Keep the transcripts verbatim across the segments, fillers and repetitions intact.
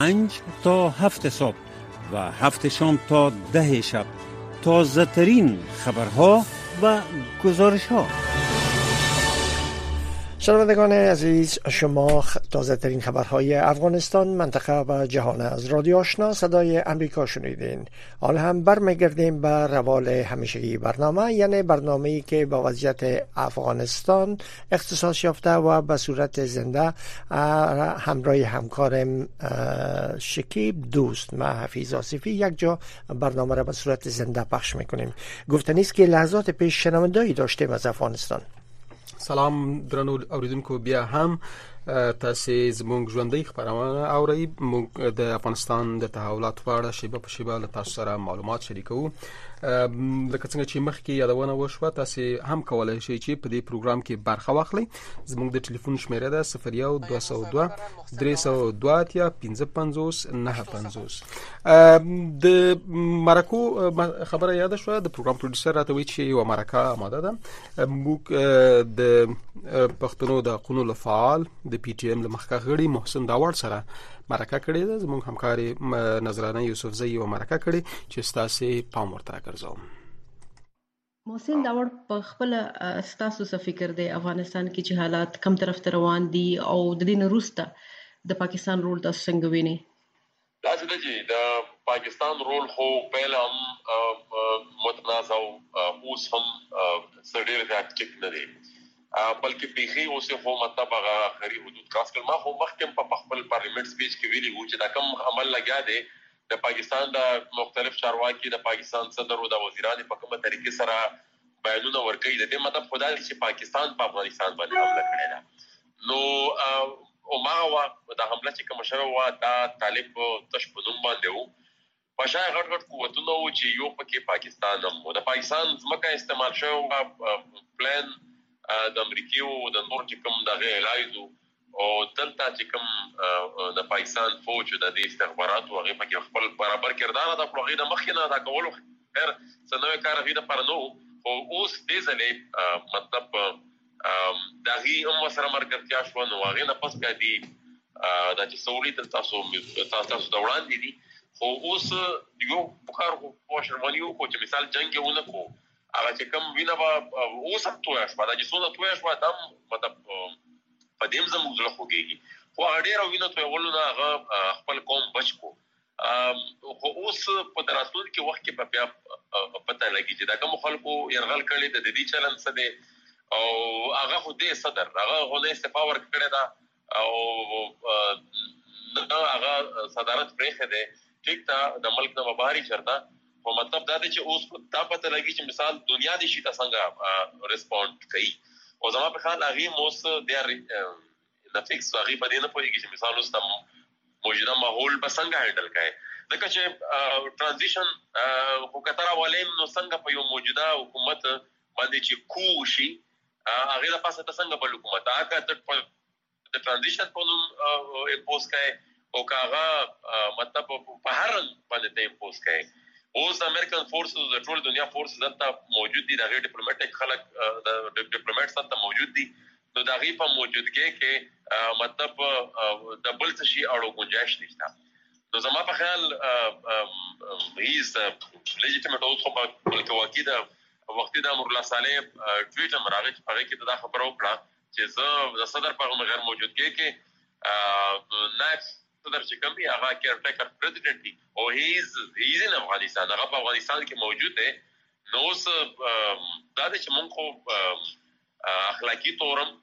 پنج تا هفت صبح و هفت شام تا ده شب تازه ترین خبرها و گزارش ها. شنوندگان عزیز، شما تازه ترین خبرهای افغانستان، منطقه و جهان از رادیو آشنا صدای امریکا شنیدین. حال هم برمیگردیم به روال همیشگی برنامه، یعنی برنامه‌ای که با وضعیت افغانستان اختصاص یافته و به صورت زنده همراه همکارم شکیب دوست ما حفیظ آصفی یک جا برنامه را به صورت زنده پخش میکنیم. گفتنی است که لحظات پیش شنونده‌ای داشتیم از افغانستان. سلام درنو اوریدونکو، بیا هم تاسو زموږ ژوندۍ خبرونه اورئ. موږ د افغانستان د تحولاتو په اړه شیبه په شیبه له تاسو سره معلومات شریکوو. لکه څنګه چې مخکې یادونه وشوه، تاسو هم کولای شئ چې په دې پروګرام کې برخه واخلئ. زموږ د ټلیفون شمیره ده صفر یو دوه سوه دوه درې سوه دوه اتیا پنځه پنځوس نهه پنځوس. د مرکو خبره یاد شوه، د پروګرام پروډوسر راته وایي چې یوه مرکه آماده ده. موږ د پښتنو د حقونو له فعال د پی ټی ایم له مخکښ غړي محسن داوړ سره مرکه کړې ده. زموږ همکاري نظرانه یوسفزۍ یوه مرکه کړې چې ستاسې پام ورته راګرځوم. محسن داوړ، په خپل ستاسو څه فکر دی افغانستان کې چې حالات کم طرف ته روان دي او د دې نه وروسته د پاکستان رول تاسو څنګه وینئ؟ داسې ده چې د پاکستان رول خو پیل هم متنازع او اوس هم څه ډېر زیات ټیک نه دی، بلکې بیخي اوس خو مطلب هغه آخري حدود کراس کړل. ما خو مخکې په خپل پارلیمنت سپیچ کې ویلي وو چې دا کوم عمل لګیا دی د پاکستان د مختلف چارواکي د پاکستان صدر او د وزیرانو په کومه طریقې سره بیانونه ورکوي، د دې مطلب خدای چې پاکستان په افغانستان باندې حمله کړې ده. نو او ما وا د حمله چې کوم شوه وا دا طالب تش په نوم باندې وو، په شای غټ غټ قوتونه وو چې یو پکې پاکستان هم د پاکستان ځمکه استعمال شوه پلان د امریکایو د نور چې کوم دغه علاجو او دلته چې کوم د پاکستان فوج د دې استخباراتو هغه په خپل برابر کردار د خپل غیده مخینه دا کولو خیر سنوي کار غیده پر نو او اوس دې ځلې مطلب دغه هم سره مرګرتیا شو. نو هغه نه پس کې دي د چې سہولت تاسو تاسو د وړاندې دي، خو اوس یو کار خو شرمانیو کو چې مثال جنگ یو نه کو هغه چې کوم وینه به اوس هم تویا شوه، دا چې څونه تویا شوه دا مطلب په دې هم زموږ زړه خوږېږي، خو هغه ډېره وینه تویولو نه هغه خپل قوم بچ کو. خو اوس په راتلونکي وخت کې به بیا پته لګي چې دا کوم خلکو یرغل کړی د دې چلن څه دی او هغه خو دې صدر هغه خو نه استعفا ورکړی ده او هغه صدارت پرېښی دی، ټیک ده د ملک نه بهر یې چرته، خو مطلب دا دی چې اوس دا پته لګي چې مثال دنیا دې شي ته څنګه ریسپونډ کوي. او زما په خیال هغې موس دی نفکس هغې په دې نه پوهېږي چې مثال اوس د موجوده ماحول به څنګه هینډل کوي، ځکه چې ټرانزیشن خو که ته راولې نو څنګه په یو موجوده حکومت باندې چې کو شي هغې د پاسه ته څنګه بل حکومت هغه د ټرانزیشن په نوم امپوز کوي او که هغه مطلب په هر رنګ باندې ته امپوز کوي. اوس د امریکن فورسز د ټول دنیا فورسز دلته موجود دي، د هغې ډیپلوماټیک خلک د ډیپلوماټس دلته موجود دي، نو د هغې په موجودګۍ کې مطلب د بل څه شي اړو ګنجایش نشته. نو زما په خیال هیز لیجیټیمیټ اوس خو بلکې واقعي د وختي د امرالله صالح ټویټ هم راغی چې په هغې کې دا خبره وکړه چې زه د صدر په غیر موجودګۍ کې نایب صدر چې کوم هغه کیر ټیکر پریزیډنټ دی او هیز هیز ان افغانستان هغه په افغانستان کې موجود دی. نو اوس دا د چې مونږ خو اخلاقي تورم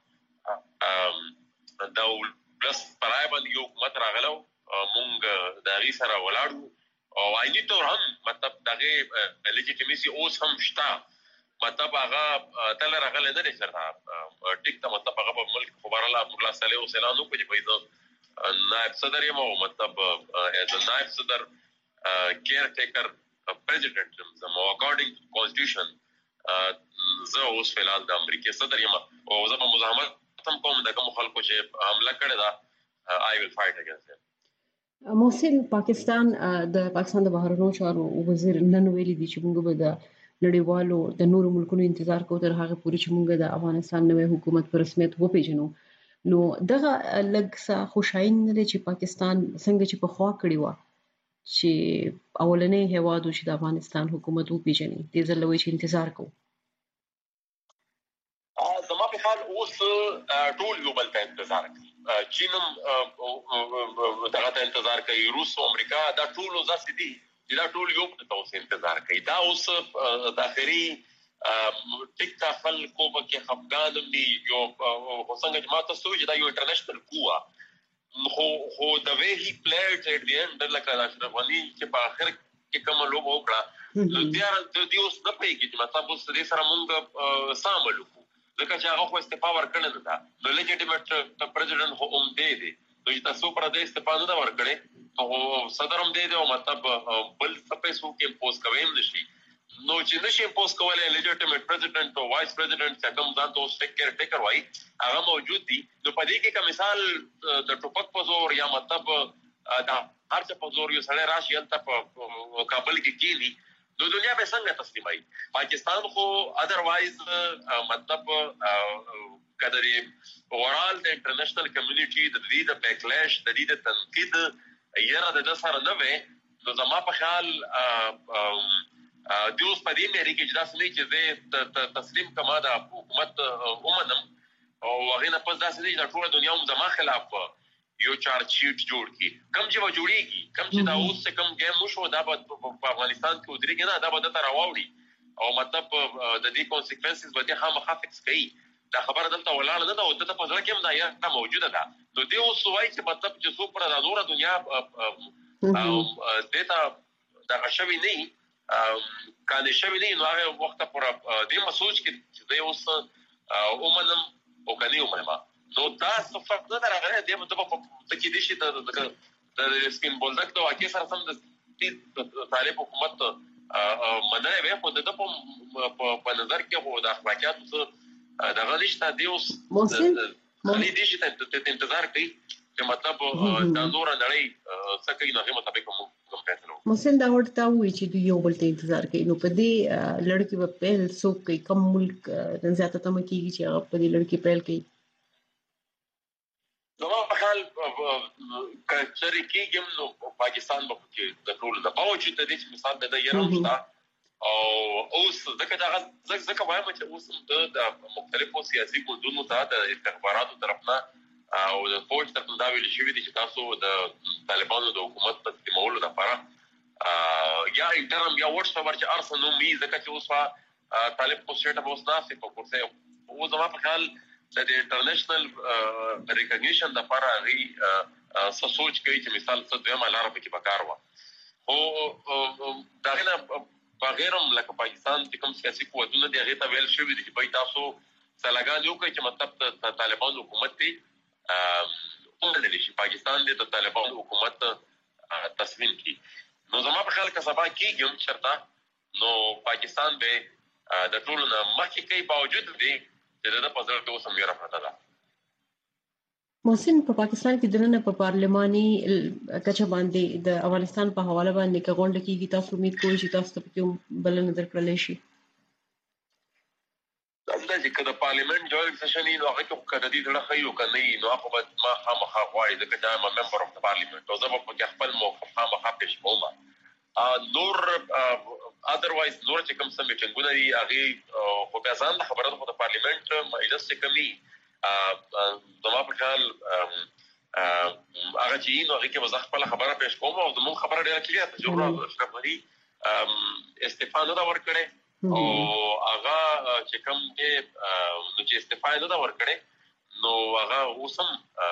د ولس پر رایه باندې یو حکومت راغلی مونږ د هغې سره ولاړو او عیني طور هم مطلب د هغې لیجیټیمیسي اوس هم شته، مطلب هغه تله راغلی نه دی چېرته ټیک ته مطلب هغه په ملک خو بهرحال امرالله صالح اوس اعلان وکړو چې بهی زه نائب صدر یم او مطلب ایز ا نائب صدر کیر ټیکر پریزیډنټ یم زما اکارډینګ ټو کانسټیټیوشن زه اوس فلحال د امریکې صدر یم او زه به مزاحمت هم کوم د کومو خلکو چې حمله کړې ده آی ویل فایټ اګینسټ دیم. محسن، پاکستان د پاکستان د بهرنیو چارو وزیر نن ویلي دي چې موږ به د نړیوالو د نورو ملکونو انتظار کوو تر هغه پورې چې موږ د افغانستان نوی حکومت په رسمیت وپیژنو. نو دغه لږ څه خوشاین نه چې پاکستان څنګه چې په خوا کړی و چې اولنې هوادو چې د افغانستان حکومت وپیژني د زلوي چې انتظار کوو. زما په خیال اوس ټول یو بل ته انتظار کوي. چینم دغه ته انتظار کوي، روس او امریکا دا ټول ځاسې دي چې دا ټول یو بل ته اوس انتظار کوي. دا اوس د اخري ټیک تا خلکو کې خفګان دي یو څنګه چې ما تاسو چې دا یو انټرنیشنل قوه خو خو د وی هی پلیډ اټ دی اند لکه اشرف غنی چې په اخر کې کوم لوب وکړه نو بیا د دې اوس نه پیږي چې مطلب اوس دې سره مونږ سامل وکړو ځکه چې هغه خو استعفا ورکړل نه ده. نو لیجیټیمیټ پریزیډنټ هم دی دی نو چې تاسو پر دې استعفا نه ورکړي او صدر هم دی دی او مطلب بل څه پیسو کې امپوز کوي هم نشي. نو چې نشي امپوز کولای لیجیټیمیټ پریزیډنټ او وایس پریزیډنټ چې کوم ځان ته ټیک کیر ټیکر وای هغه موجود دي. نو په دې کې کوم مثال د ټوپک په زور یا مطلب دا هر څه په زور یو سړی راشي الته په کابل کې کینی نو دنیا به څنګه تسلیمای. پاکستان خو ادروایز مطلب قدرې اورال د انټرنیشنل کمیونټي د دې د بیکلیش د دې د تنقید یره د سره نه وي. نو زما په خیال د اوس په دې مېری کې اجازه نه چې زه تسلیم کما د حکومت ومنم او هغه نه پس داسې نه چې ټول دنیا هم زما خلاف یو چارج شیټ جوړ کی کم چې و جوړیږي کم چې دا اوس څه کم گیم وشو دا په افغانستان کې ودرېږي نه دا به د راوړي او مطلب د دې کانسیکوینسز به د هم خافکس کوي. دا خبره دلته ولاړه نه ده او دلته په ځل کې هم دا یا موجوده ده. نو دې اوس وایي چې مطلب چې څو پر د نور دنیا او دته دا غشوي نه کله شوی نه نو هغه وخت پر دې مسوج کې چې دا اوس اومنم او کني اومنم نو دا څه فرق نه راغلی دی په د کې دي چې د د سپین بولدک د واقع سره سم د طالب حکومت مننه به خو د په نظر کې هو د اخلاقیات څخه د غلیشته دی اوس خلی دي چې ته انتظار کوي چې مطلب د نور نړۍ څه کوي نو مطابق کوم کوم فیصله مسل دا ورته وی چې دوی یو بل ته انتظار کوي. نو په دې لړکی په پیل سو کوي کوم ملک د زیاته تم کیږي چې هغه په دې لړکی پیل کوي. نو په حال کچري کېږم نو پاکستان په کې د ټول د باوجود د دې مثال د یرمشتا او اوس ځکه دا ځکه وایم چې اوس د مختلفو سیاسي ګوندونو ته د استخباراتو طرفنا او د فوج طرف دا ویل شوی دي چې تاسو د طالبانو د حکومت تسلیمولو لپاره یا انټرم یا وټس خبر چې ارسنو می ځکه چې اوس طالب په سټیټ په اوس ناسې په کورسه او زما په خیال د انټرنیشنل ریکګنیشن د لپاره غي څه سوچ کوي چې مثال څه دویمه لار په کې پکار و او دا نه بغیرم لکه پاکستان چې کوم سیاسي قوتونه دی هغه ته ویل شوی دي چې بای تاسو سلاګان یو کوي چې مطلب د طالبانو حکومت دی اومدل شي پاکستان د طالبانو حکومت تسلیم کی. نو زما په خیال کې سبا کېږم چرته نو پاکستان به د ټولو نه مخکې کوي باوجود دی چې د پزړ کې اوس هم یې راپته ده. محسن په پاکستان کې دنه په پارلماني کچه باندې د افغانستان په حواله باندې کغونډه کېږي. تاسو امید کوئ چې تاسو ته کوم بل نظر کړل شي؟ دا چې کله پارلیمنت جوړ سیشن نو هغه کې کله دې ډېر خیو کني نو هغه به ما خامخا غواړي د کله ما ممبر اف پارلیمنت او زه په خپل موقف خامخا پېښ کوم. نور اذروایز نور چې کوم سم میټینګونه دي هغه خو به ځان خبره د پارلیمنت مجلس کې کمی زما په خیال هغه چې نو هغه کې وځ خپل خبره پېښ کوم او زموږ خبره ډېره کلیه ده چې اشرف غنی استعفا نه دا ورکړي او هغه چې کوم کې نو چې استعفا نه دا ورکړي نو هغه اوسم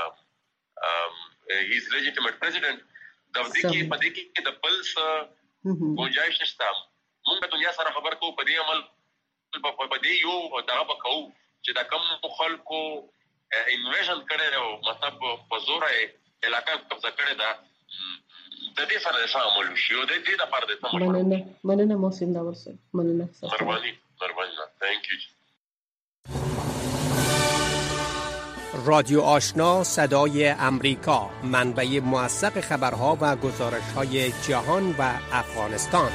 هی از لیجیټیمیټ پریزیډنټ د دې کې په دې کې د بلس گنجائش نشته. موږ دنیا سره خبر کوو په دې عمل په دې یو دا وکاو چې دا کوم خلکو انویژن کړي او مطلب په زور یې علاقه قبضه کړي دا د دې سره شامل شي او د دې لپاره د تمام مننه مننه محسن دا ورسره مننه مهرباني مهرباني ثانک یو. رادیو آشنا صدای امریکا، منبع موثق خبرها و گزارش‌های جهان و افغانستان.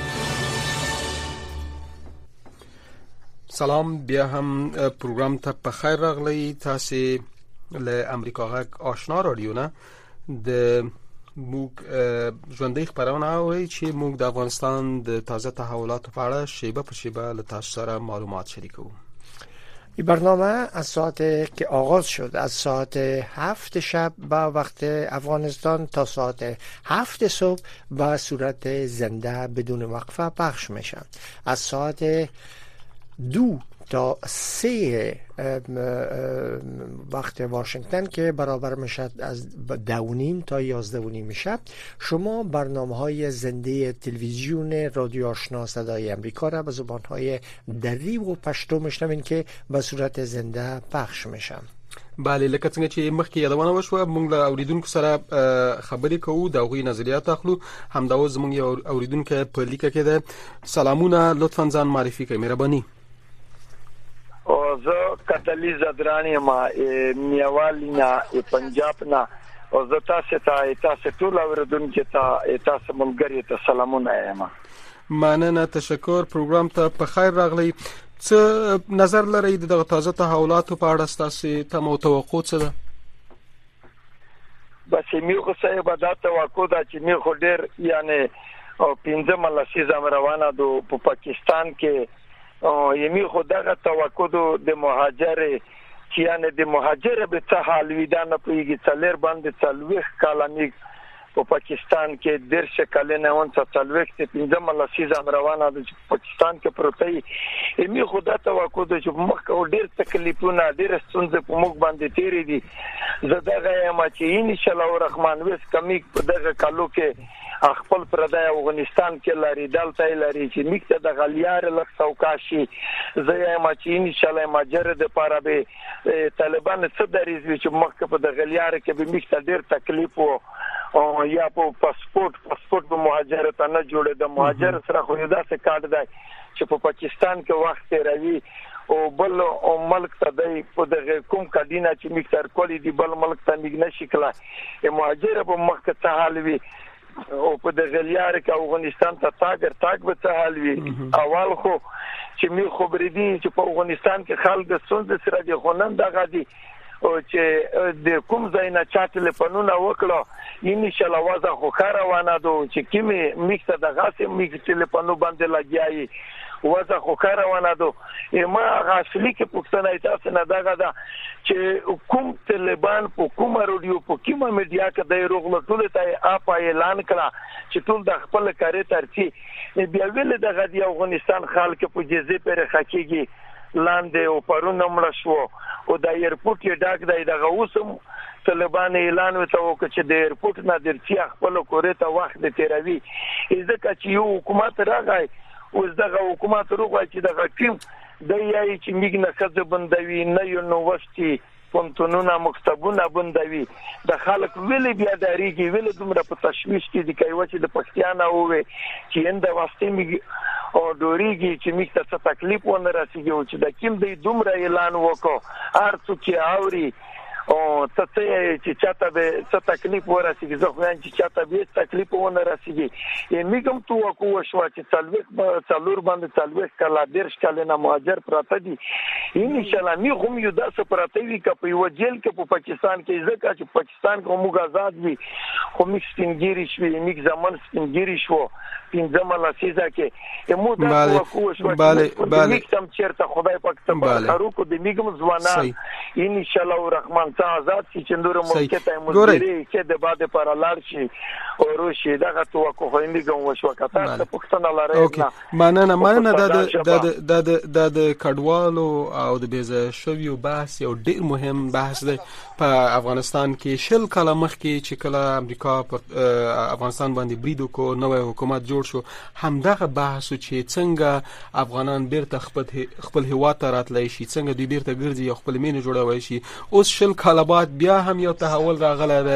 سلام بیا هم پروګرام ته په خیر راغلی. تاسو له امریکا غږ آشنا رادیو نه د موږ ژوندۍ خبرونه اوري چې موږ د افغانستان د تازه تحولاتو په اړه شیبه په شیبه له تاسو سره معلومات شریکو. این برنامه از ساعت که آغاز شد از ساعت هفت شب با وقت افغانستان تا ساعت هفت صبح به صورت زنده بدون وقفه پخش میشن. از ساعت دو تا سه وقت واشنگتن که برابر میشد از دو نیم تا یازده و نیم شب شما برنامه های زنده تلویزیون رادیو آشنا صدای امریکا را به زبان های دری و پشتو میشنوین که به صورت زنده پخش میشن. بله لکه څنګه چې مخکې یادونه وشوه موږ له اوریدونکو سره خبرې کوو د هغوی نظریات اخلو. همدا اوس زموږ یو اوریدونکی په لیکه کې ده. سلامونه، لطفا ځان معرفي کړئ مهرباني. او زه کتلی زدرانی ما میوالینا پنجاب نه او زه تاسو ته تاسو ټول اوریدونکو ته تاسو ملګری ته سلامونه یم. مننه، تشکر. پروګرام ته په خیر راغلی. څه نظر لرئ د دغه تازه تحولاتو په اړه؟ ستاسو ته توقع څه ده؟ بس میخو صاحب دا توقع ده چې میخو ډیر یعنی او پنځمه لسیزه روانه ده په پاکستان کې او یمی خدغه توقع د مهاجر چې یعنی د مهاجر به څه حال وي دا نه پیږي. څلور باندې څلويخ کالنی په پاکستان کې درش کلنه اون څه څلويخ ته پنځم لسیزه روانه د پاکستان کې پروتای یمی خدا توقع د چې مخ ډیر تکلیفونه ډیر ستونزې په موږ باندې تیری دي. زداغه یم چې ان شاء الله الرحمن وس کمی په دغه کالو کې خپل پردای افغانستان کې لري دلته لري چې میکته د غلیار لک سوکاشي زه یم چې ان شاء الله ماجر د پاره به طالبان څه دریږي چې مخکې په د غلیار کې به میکته ډیر تکلیف او یا په پاسپورت پاسپورت په مهاجرت نه جوړه د مهاجر سره خو دا څه کارت دی چې په پاکستان کې وخت راوي او بل او ملک ته دی په د کوم کډینه چې میکتر کولی دی بل ملک ته میګ نشي کلا مهاجر په مخکې ته حال وي او په د غلیار کې افغانستان ته تاګر تاګ به ته حال وي. اول خو چې می خبرې دي چې په افغانستان کې خلک سند سره دي خونن دغه دي او چې د کوم ځای نه چا ټلیفونونه وکړو ان شاء الله وازه خو روانه ده چې کیمه میکته دغه سه میک ټلیفونو باندې لګیایي وازه خو روانه ده. ما غاصلی کې پښتنه تاسو نه دغه ده چې کوم طالبان په کوم رادیو په کومه میډیا کې د روغله ټول ته اپ اعلان کړه چې ټول د خپل کاري ترتي بیا ویل دغه د افغانستان خلک په جزې پر حقيقي لاندې او پرونه مړ شو او د ایرپورټ یې ډاک دی دغه اوسم طالبان اعلان وکړ چې د ایرپورټ نه درتي خپل کورې ته وخت د تیروي ځکه چې یو حکومت راغی او دغه حکومت روغای چې دغه ټیم د یای چې میګ نه خځه بندوي نه یو نوښتي پونتونونه مکتبونه بندوي د خلک ویلې بیا دریږي ویلې دومره په تشويش کې دي کوي چې د پښتیانه وې چې اند واسطه میګ او دوریږي چې میګ ته تکلیف ونه رسیږي او چې د کیم د دومره اعلان وکړ ارڅو چې اوري او ته چې چاته به څه تکلیف ورسیږي زه خو چې چاته به تکلیف ونه رسیږي یې میګم تو کو شو چې څلويخ څلور باندې څلويخ کله درش کله نه مهاجر پراته دي ان شاء الله می هم یو داسه پراته وي چې په یو جیل کې په پاکستان کې ځکه چې پاکستان کې موږ آزاد وي خو میک سپینګری شوی میک زمان سپینګری شو پنځمه لسیزه کې مو دا کو شو چې میک تم چیرته خدای پاک ته خرو کو د میګم ځوانان ان شاء الله الرحمن آزاد شي چې نور ملکیت مدیری کې د باندې پر لار شي او روشي دغه توقع هندي کوم وشو کته ته پښتنه لاره اوکې مننه مننه د د د د کډوالو او د بیزه شویو بحث یو ډیر مهم بحث دی په افغانستان کې شل کاله مخکې چې کله امریکا په افغانستان باندې بریدو کو نوې حکومت جوړ شو همدغه بحث چې څنګه افغانان بیرته خپل خپل هوا ته راتلای شي څنګه دوی بیرته ګرځي او خپل مینه جوړوي شي اوس شل کاله بعد بیا هم یو تحول راغلی دی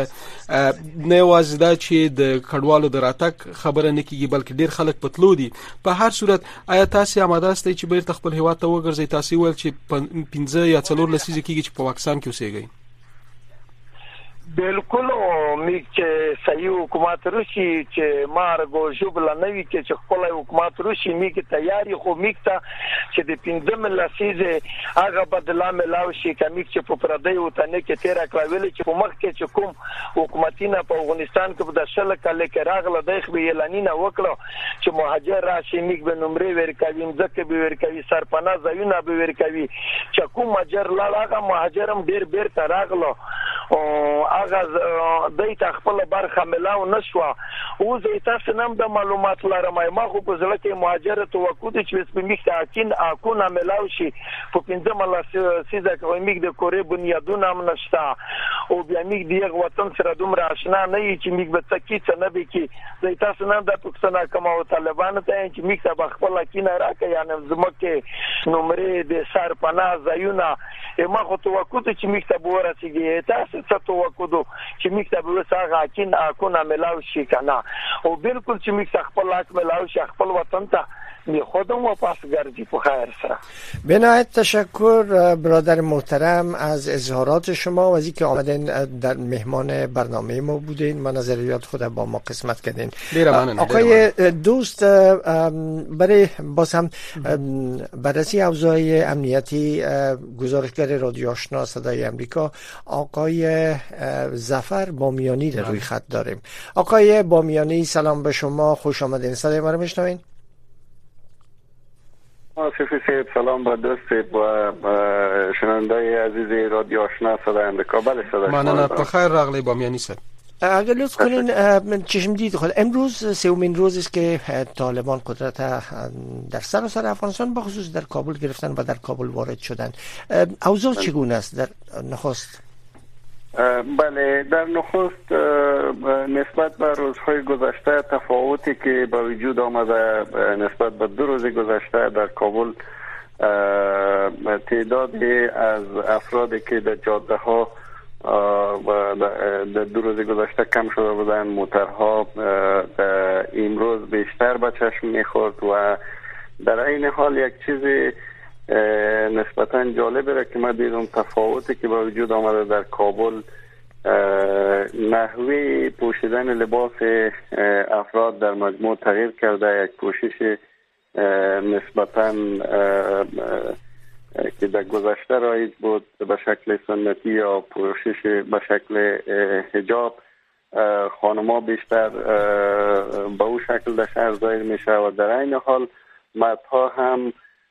نه یوازې دا چې د کډوالو د راتګ خبره نه کیږي بلکې ډیر خلک پتلو دي په هر صورت آیا تاسو آماده استئ چې بیرته خپل هوا ته وګرځئ تاسو ول چې پنځه یا څلور لسیزه کیږي چې په پاکستان کې اوسېږئ بالکل میک چې صحیح حکومت روشي چې مارګو جوبل نوي کې چې خپل حکومت روشي میک تیاری خو میک ته چې د پنځم لسیزه هغه بدلا ملاو شي کمیک چې په پردی وطن کې تیر کړویل چې په مخ کې چې کوم حکومتینه په افغانستان کې د شل کله کې راغله د خو اعلانینه وکړه چې مهاجر راشي میک به نمرې ورکوي ځکه به ورکوي سرپناه ځایونه به ورکوي چې کوم مهاجر لاړه مهاجرم ډیر بیر ته راغله او هغه د خپل برخه ملاو نشو او زه تاسو نم د معلومات لرم ما خو په ځل کې مهاجرت توقع دي چې په میک تاکین اكون ملاو شي په پنځم لسیزه کې میک د کورې بنیادونه هم نشته او بیا میک دی وطن سره دومره آشنا نه چې میک به تکي څه نه به کې زه تاسو نم د پښتنه کوم او طالبان ته چې میک ته خپل کینه راکې یعنی زمکه نمرې د سرپناه ځایونه ما خو توقع دي چې میک ته ورسیږي تاسو څه توقع دو چې میک ته وساغه کین اكون ملاو شي کنه او بالکل چې میک خپل حق ملاو شي خپل وطن ته می خودم واپس گردی په خیر سره. به نهایت تشکر برادر محترم از اظهارات شما و از اینکه آمدین در مهمان برنامه ما بودین و نظریات خود با ما قسمت کردین. آقای دوست برای باز هم بررسی اوضاع امنیتی گزارشگر رادیو آشنا صدای امریکا آقای ظفر بامیانی در روی خط داریم. آقای بامیانی سلام به شما، خوش آمدین. صدای ما رو میشنوین؟ آصفی سید سلام با دوست و شنونده عزیز رادیو آشنا صدای امریکا. بله صدای شما. مانه بخیر راغلی بامیانی صد. اگر لطف کنین چشم دید خود امروز سومین روز است که طالبان قدرت در سراسر افغانستان به خصوص در کابل گرفتن و در کابل وارد شدن. اوضاع چگونه است در نخست؟ بله در نخست نسبت به روزهای گذشته تفاوتی که به وجود آمده نسبت به دو روز گذشته در کابل تعدادی از افرادی که در جاده ها در دو روز گذشته کم شده بودند موترها امروز بیشتر به چشم میخورد و در این حال یک چیزی نسبتا جالبه را که ما دیدم تفاوتی که با وجود آمده در کابل نحوه پوشیدن لباس افراد در مجموع تغییر کرده. یک پوشش نسبتا که در گذشته رایج بود به شکل سنتی یا پوشش به شکل حجاب خانم‌ها بیشتر به او شکل در شهر ظاهر میشه و در این حال مردها هم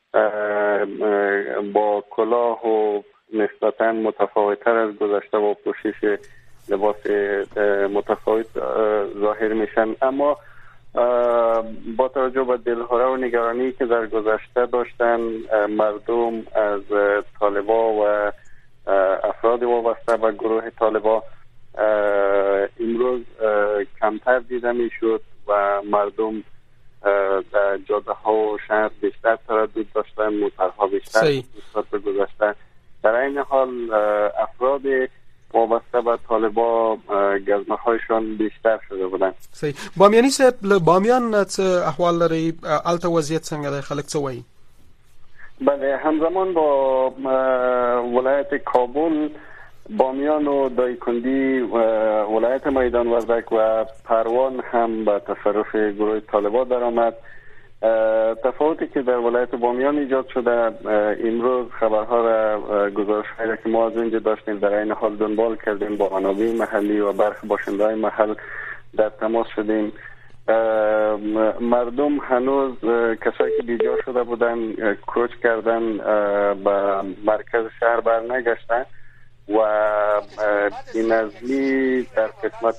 با کلاه و نسبتا متفاوت‌تر از گذشته با پوشش لباس متفاوت ظاهر میشن. اما با توجه به دلهره و نگرانی که در گذشته داشتن مردم از طالبا و افراد وابسته به گروه طالبا امروز کمتر دیده میشد و مردم در جاده ها و شهر بیشتر تردد داشتن، موترها بیشتر نسبت به گذشته. در این حال افراد وابسته به طالبا گزمه هایشان بیشتر شده بودند. صحیح. بامیانی صاحب بامیان څه احوال لري؟ الته وضعیت څنګه دی؟ خلک څه وایي؟ بله همزمان با ولایت کابل بامیان و دایکندی و ولایت میدان وردک و پروان هم به تصرف گروه طالبان در آمد. تفاوتی که در ولایت بامیان ایجاد شده امروز خبرها را گزارش هایی که ما از اینجا داشتیم در این حال دنبال کردیم، با منابع محلی و برخی باشنده های محل در تماس شدیم. مردم هنوز کسایی که بیجا شده بودن کوچ کردن به مرکز شهر بر نگشتن و این نظمی در قسمت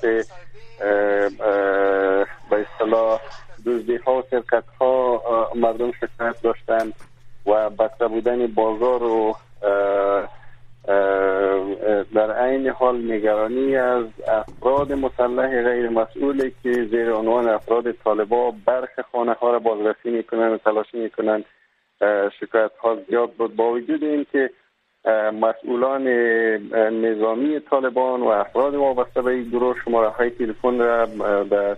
به اصطلاح دزدی ها و سرقت ها مردم شکایت داشتن و بسته بودن بازار و در عین حال نگرانی از افراد مسلح غیر مسئولی که زیر عنوان افراد طالبا برخی خانه ها را بازرسی میکنن و تلاشی میکنن. شکایت ها زیاد بود با وجود این که مسئولان نظامی طالبان و افراد وابسته به این گروه شماره های تلفن را در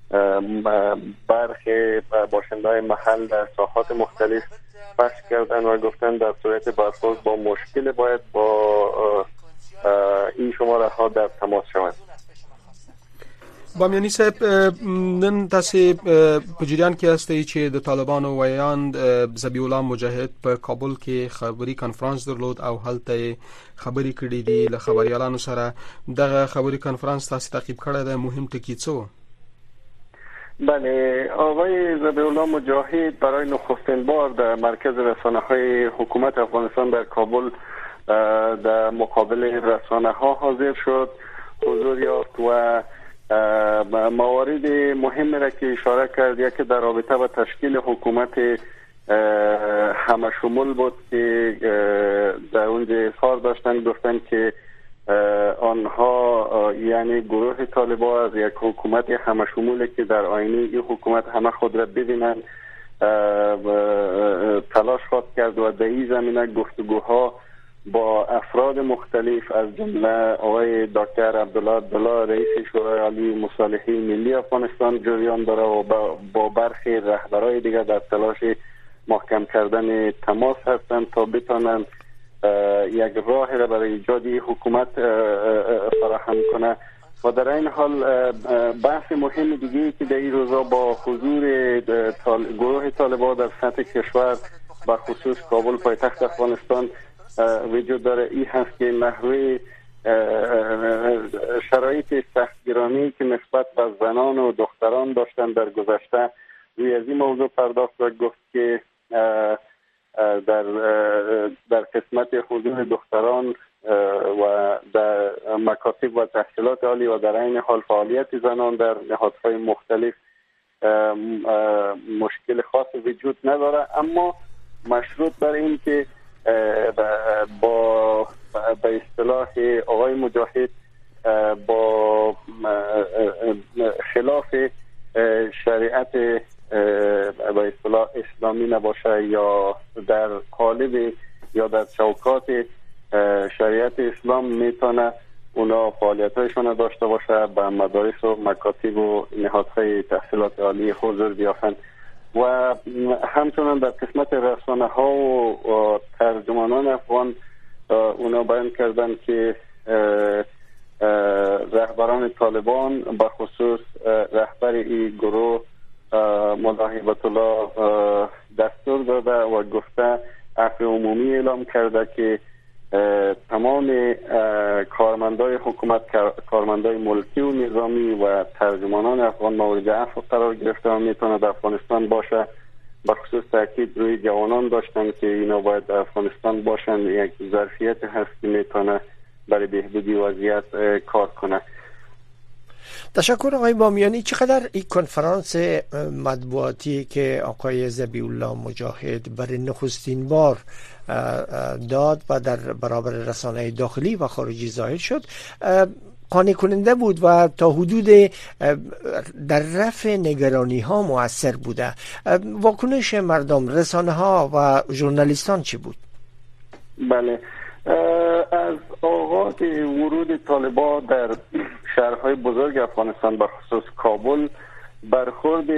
برخی باشنده های محل در ساحات مختلف پخش کردن و گفتن در صورت برخورد با مشکل باید با این شماره ها در تماس شوند. بامیانی صاحب، نن تاسو په جریان کې هستئ چې د طالبانو ویاند ذبیح الله مجاهد په کابل کې خبري کانفرنس درلود او هلته خبري کړې دي له خبريالانو سره. دغه خبري کانفرنس تاسو تعقیب کړی دی؟ مهم ټکی څه؟ بله، آقای ذبیح الله مجاهد برای نخستین بار در مرکز رسانه‌های حکومت افغانستان در کابل در مقابل رسانه‌ها حاضر شد، حضور یافت و موارد مهمی را که اشاره کرد، یکی در رابطه با تشکیل حکومت همه شمول بود که در اونجا اظهار داشتن، گفتن که آنها یعنی گروه طالبان از یک حکومت همه شمولی که در آینه این حکومت همه خود را ببینند تلاش خواهد کرد و در این زمینه گفتگوها با افراد مختلف از جمله آقای دکتر عبدالله عبدالله رئیس شورای عالی مصالحه ملی افغانستان جریان داره و با برخی رهبرای دیگر در تلاش محکم کردن تماس هستند تا بتوانند یک راه را برای ایجاد حکومت فراهم کنه. و در این حال بحث مهم دیگه که در این روزا با حضور گروه طالبان در سطح کشور و خصوص کابل پایتخت افغانستان وجود داره، این هست که نحوه شرایط سختگیرانی که نسبت به زنان و دختران داشتن در گذشته، روی از این موضوع پرداخت و گفت که در در قسمت حضور دختران و در مکاتب و تحصیلات عالی و در این حال فعالیت زنان در نهادهای مختلف مشکل خاص وجود نداره، اما مشروط بر این که با به اصطلاح آقای مجاهد با خلاف شریعت به اصطلاح اسلامی نباشه یا در قالب یا در چوکات شریعت اسلام میتونه اونا فعالیت‌هایشون داشته باشه، به مدارس و مکاتب و نهادهای تحصیلات عالی حضور بیافند. و همچنان در قسمت رسانه ها و ترجمانان افغان اونا بیان کردن که رهبران طالبان به خصوص رهبر این گروه ملا هیبت الله دستور داده و گفته عفو عمومی اعلام کرده که تمام کارمندای حکومت، کارمندای ملکی و نظامی و ترجمانان افغان مورد عفو قرار گرفته و میتونه در افغانستان باشه. به خصوص تاکید روی جوانان داشتن که اینا باید در افغانستان باشن، یک ظرفیت هست که میتونه برای بهبودی وضعیت کار کنه. تشکر آقای بامیانی. چقدر این کنفرانس مطبوعاتی که آقای ذبیح الله مجاهد برای نخستین بار داد و در برابر رسانه داخلی و خارجی ظاهر شد قانع کننده بود و تا حدود در رفع نگرانی ها مؤثر بوده؟ واکنش مردم، رسانه ها و ژورنالیستان چی بود؟ بله، از آغاز ورود طالبان در شهرهای بزرگ افغانستان به خصوص کابل برخورد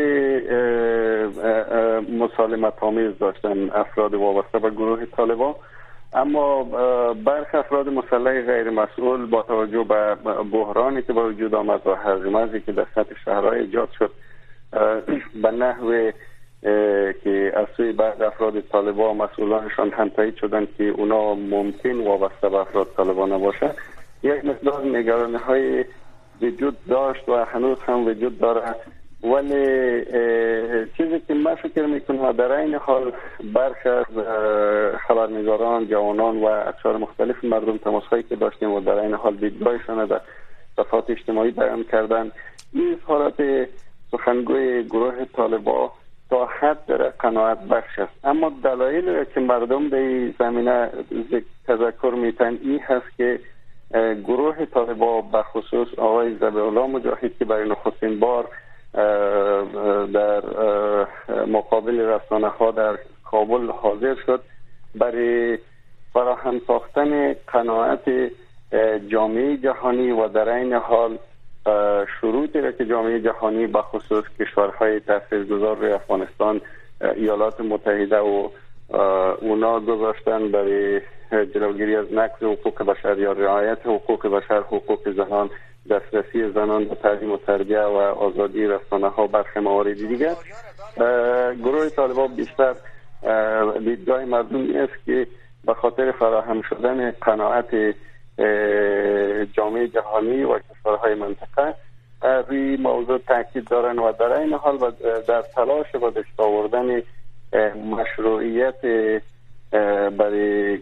مسالمت آمیز داشتن افراد وابسته به گروه طالبان، اما برخی افراد مسلح غیر مسئول با توجه به بحرانی که به وجود آمد و هرج‌ومرجی که در سطح شهرهای ایجاد شد به نحو که از سوی بعض افراد طالبان مسئولانشان هم تایید شدند که اونا ممکن وابسته به افراد طالبان نباشه، یک مقدار نگرانی های وجود داشت و هنوز هم وجود داره. ولی چیزی که من فکر میکنم در این حال برخی از خبرنگاران، جوانان و اقشار مختلف مردم تماس هایی که داشتیم و در این حال دیدگاهشان در صفحات اجتماعی بیان کردن، این اظهارات سخنگوی گروه طالبان تا حد در قناعت بخش است، اما دلایلی که مردم در این زمینه تذکر میتن این هست که گروه طالبان به خصوص آقای ذبیح الله مجاهد که برای نخستین بار در مقابل رسانه ها در کابل حاضر شد، برای فراهم ساختن قناعت جامعه جهانی و در این حال شروطی را که جامعه جهانی به خصوص کشورهای تاثیرگذار روی افغانستان، ایالات متحده و اونا گذاشتن برای جلوگیری از نقض حقوق بشر یا رعایت حقوق بشر، حقوق زنان، دسترسی زنان به تعلیم و تربیه و آزادی رسانه ها، برخی موارد دیگر. گروه طالبان بیشتر دیدگاه مردم است که به خاطر فراهم شدن قناعت جامعه جهانی و کشورهای منطقه روی موضوع تاکید دارن و در این حال در تلاش و دست آوردن مشروعیت برای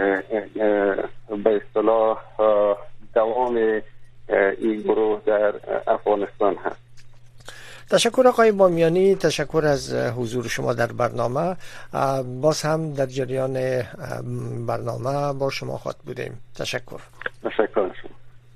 به اصطلاح دوام این گروه در افغانستان هست. تشکر آقای بامیانی، تشکر از حضور شما در برنامه. باز هم در جریان برنامه با شما خواهد بودیم. تشکر. تشکر شما.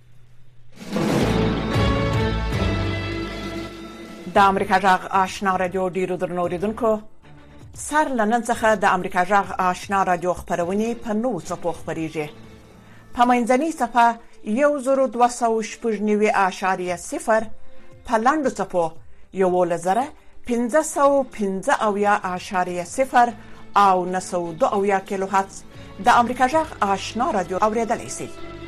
د امریکا جغ آشنا رادیو ډیرو درنو اوریدونکو، سر لنن څخه د امریکا جغ آشنا رادیو خبرونه په نو څپو خبريږي. په منځنۍ صفه یو زرو دوه سوه شپږ نوي اعشاریه صفر، په لاندو څپو یولس زره پنځه سوه پنځه اویا اعشاریه صفر او نه سوه دوه اویا کیلو هرتز د امریکا جغ آشنا رادیو اوریدلای شئ.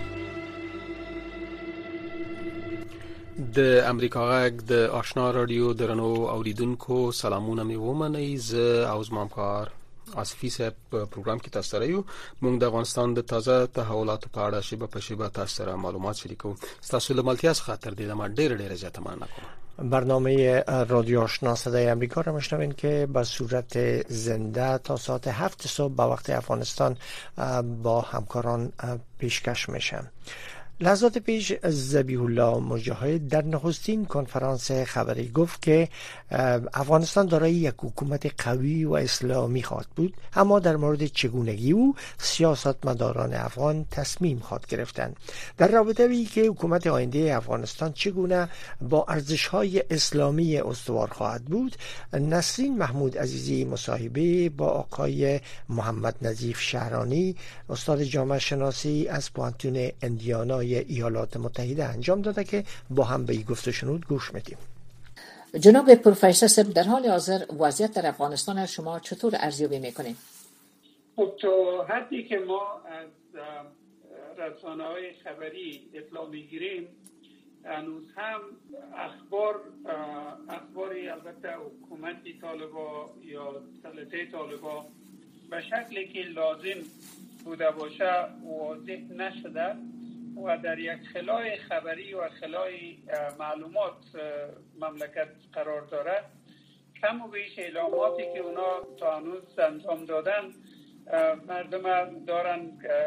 د امریکا غږ د آشنا رادیو درنو اوریدونکو سلامونه مې ومنئ. زه او زما همکار آصفي صاحب په پروګرام کې تاسو سره یو. موږ د افغانستان د تازه تحولاتو په اړه شیبه په شیبه تاسو سره معلومات شریکو. تاسو له ملتیا څخه تر دې دمه ډېر ډېر زیاته مننه کوم. برنامه رادیو آشنا صدای امریکا را میشنوین که به صورت زنده تا ساعت هفت صبح به وقت افغانستان با همکاران پیشکش میشه. لحظات پیش ذبیح الله مجاهد در نخستین کنفرانس خبری گفت که افغانستان دارای یک حکومت قوی و اسلامی خواهد بود، اما در مورد چگونگی او سیاستمداران افغان تصمیم خواهد گرفتند. در رابطه با اینکه حکومت آینده افغانستان چگونه با ارزش‌های اسلامی استوار خواهد بود، نسرین محمود عزیزی مصاحبه با آقای محمد نظیف شهرانی استاد جامعه شناسی از پوانتون اندیانا ایالات متحده انجام داده که با هم به این گفت و شنود گوش میدیم. جناب پروفسور صاحب، در حال حاضر وضعیت در افغانستان شما چطور ارزیابی میکنید؟ خب تا حدی که ما از رسانه‌های خبری اطلاع میگیریم، هنوز هم اخبار اخباری البته حکومتی طالبان یا سلطه طالبان به شکلی که لازم بوده باشه واضح نشده و در یک خلای خبری و خلای معلومات مملکت قرار داره. کم و بیش اعلاماتی که اونا تا هنوز انجام دادن مردم دارن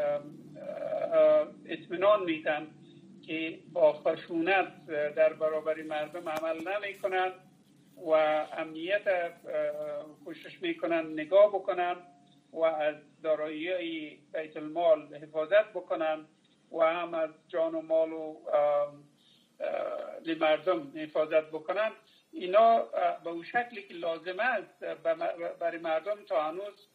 اطمینان میدن که با خشونت در برابر مردم عمل نمی کنن و امنیت کوشش میکنن نگاه بکنن و از دارایی بیت المال حفاظت بکنن و هم از جان و مال و مردم حفاظت بکنن. اینا به اون شکلی که لازم است برای مردم تا هنوز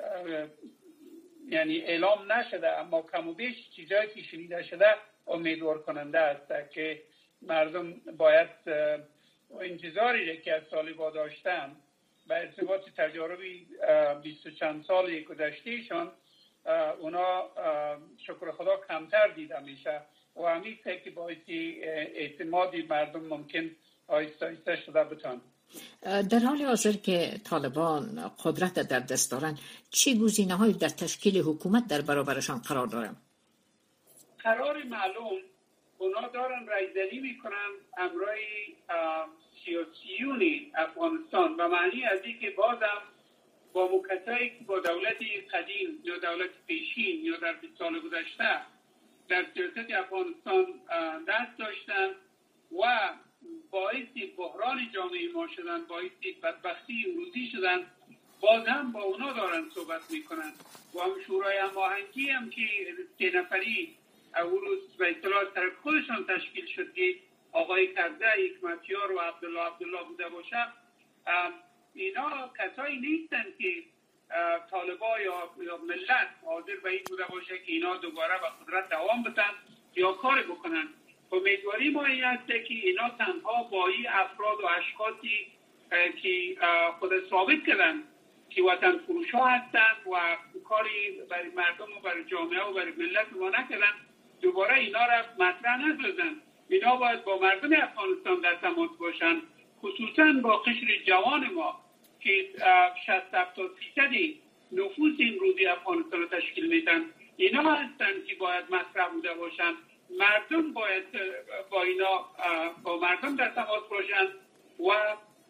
یعنی اعلام نشده، اما کم و بیش چیزایی که شنیده شده امیدوار کننده است که مردم باید انتظاری که از طالبان داشتن به ارتباط تجاربی بیست و چند سال گذشتهشان اونا شکر خدا کمتر دیده میشه و همین که باعثی اعتمادی مردم ممکن آیسته آیسته شده بتان. در حال حاضر که طالبان قدرت در دست دارن، چه گزینه‌هایی در تشکیل حکومت در برابرشان قرار دارن؟ قرار معلوم اونا دارن رایزنی میکنن امرای سیاسیونی افغانستان و معنی از این که بازم با مکتایی که با دولت قدیم یا دولت پیشین یا در بیست سال گذشته در سیاست افغانستان دست داشتن و باعثی بحران جامعه ما شدن، باعثی بدبختی امروزی شدن، باز هم با اونا دارن صحبت میکنن و هم شورای هماهنگی هم که سه نفری اول روز به اصطلاح طرف خودشان تشکیل شد که آقای کرده، حکمتیار و عبدالله عبدالله بوده باشه، اینا کسایی نیستن که طالبان یا ملت حاضر به این بوده باشه که اینا دوباره به قدرت دوام بدن یا کار بکنن. امیدواری ما این است که اینا تنها با این افراد و اشخاصی که خود ثابت کردن که وطن فروش ها هستند و کاری برای مردم و برای جامعه و برای ملت ما نکردن، دوباره اینا را مطرح نسازن. اینا باید با مردم افغانستان در تماس باشن، خصوصا با قشر جوان ما که شصت هفتاد فیصدی نفوذ این روزی افغانستان رو تشکیل میدن. اینا هستند که باید مطرح بوده باشن. مردم باید با اینا با مردم در تماس باشن و